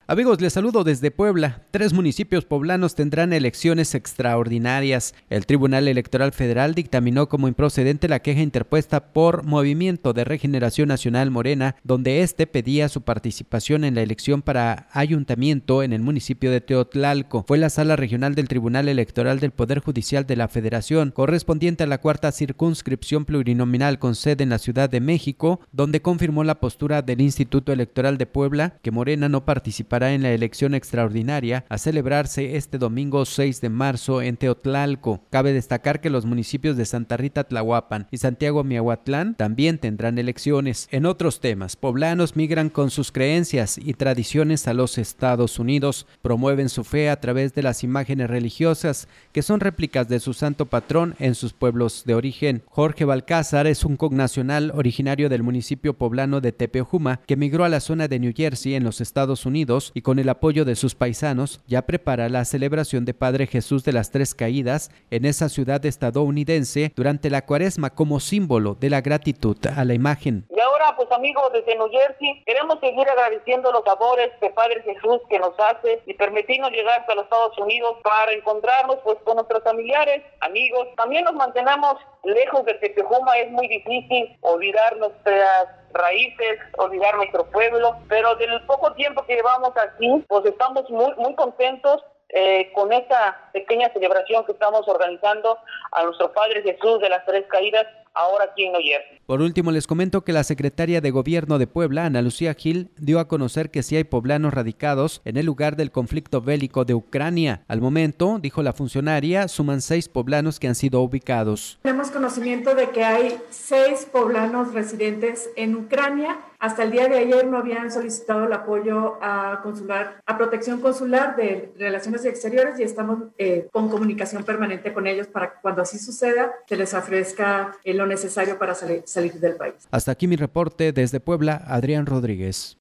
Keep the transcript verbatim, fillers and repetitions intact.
Amigos, les saludo desde Puebla. Tres municipios poblanos tendrán elecciones extraordinarias. El Tribunal Electoral Federal dictaminó como improcedente la queja interpuesta por Movimiento de Regeneración Nacional Morena, donde este pedía su participación en la elección para ayuntamiento en el municipio de Teotlalco. Fue la Sala Regional del Tribunal Electoral del Poder Judicial de la Federación, correspondiente a la cuarta circunscripción plurinominal con sede en la Ciudad de México, donde confirmó la postura del Instituto Electoral de Puebla, que Morena no participará en la elección extraordinaria a celebrarse este domingo seis de marzo en Teotlalco. Cabe destacar que los municipios de Santa Rita Tlahuapan y Santiago Miahuatlán también tendrán elecciones. En otros temas, poblanos migran con sus creencias y tradiciones a los Estados Unidos, promueven su fe a través de las imágenes religiosas que son réplicas de su santo patrón en sus pueblos de origen. Jorge Balcázar es un connacional originario del municipio poblano de Tepeojuma que migró a la zona de New Jersey en los Estados Unidos y con el apoyo de sus paisanos ya prepara la celebración de Padre Jesús de las Tres Caídas en esa ciudad estadounidense durante la Cuaresma como símbolo de la gratitud a la imagen. Y ahora, pues amigos, desde New Jersey queremos seguir agradeciendo los favores de Padre Jesús que nos hace y permitirnos llegar hasta los Estados Unidos para encontrarnos pues con nuestros familiares, amigos. También nos mantenemos lejos de Tepeojuma, es muy difícil olvidar nuestras raíces, olvidar nuestro pueblo, pero del poco tiempo que llevamos aquí, pues estamos muy muy contentos eh, con esta pequeña celebración que estamos organizando a nuestro Padre Jesús de las Tres Caídas, ahora aquí en New Jersey. Por último, les comento que la secretaria de Gobierno de Puebla, Ana Lucía Gil, dio a conocer que sí hay poblanos radicados en el lugar del conflicto bélico de Ucrania. Al momento, dijo la funcionaria, suman seis poblanos que han sido ubicados. Tenemos conocimiento de que hay seis poblanos residentes en Ucrania. Hasta el día de ayer no habían solicitado el apoyo a consular, a protección consular de Relaciones Exteriores y estamos eh, con comunicación permanente con ellos para que cuando así suceda se les ofrezca eh, lo necesario para salir, salir del país. Hasta aquí mi reporte desde Puebla, Adrián Rodríguez.